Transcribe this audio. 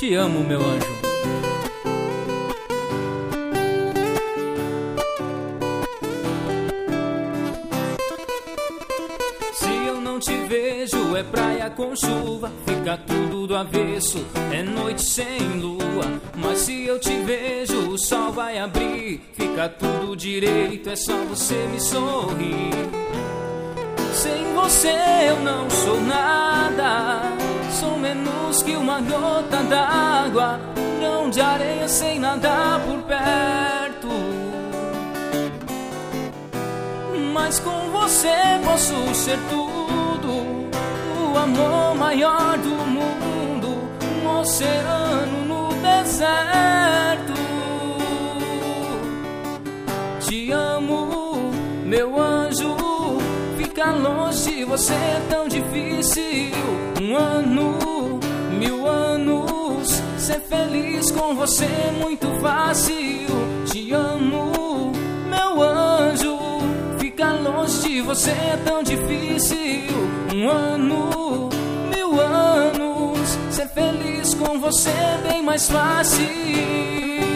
Te amo, meu anjo. Te vejo, é praia com chuva, fica tudo do avesso, é noite sem lua. Mas se eu te vejo, o sol vai abrir, fica tudo direito, é só você me sorrir. Sem você eu não sou nada, sou menos que uma gota d'água, grão de areia sem nada por perto. Mas com você posso ser tudo, o amor maior do mundo, um oceano no deserto. Te amo, meu anjo, ficar longe de você é tão difícil. Um ano, 1000 anos, ser feliz com você é muito fácil. Te amo, meu anjo, ficar longe de você é tão difícil. Um ano, 1000 anos, ser feliz com você é bem mais fácil.